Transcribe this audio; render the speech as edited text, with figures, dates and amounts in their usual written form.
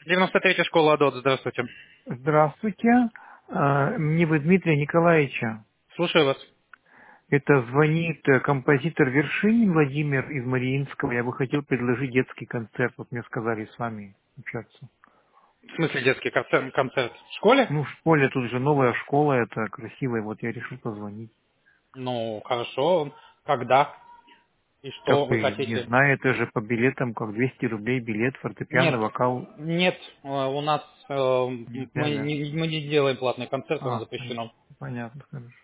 93-я школа АДОТ, здравствуйте. Здравствуйте. Мне бы Дмитрия Николаевича. Слушаю вас. Это звонит композитор Вершинин Владимир из Мариинского. Я бы хотел предложить детский концерт. Вот мне сказали с вами общаться. В смысле детский концерт? В школе? Ну, в школе тут же новая школа, это красивая. Вот я решил позвонить. Ну, хорошо. Когда? И что Как вы бы, не хотите? знаю, это же по билетам, как 200 рублей билет, фортепиано, Нет, вокал. нет, у нас Нельзя, да? мы не делаем платные концерты, А, запрещено. понятно, хорошо.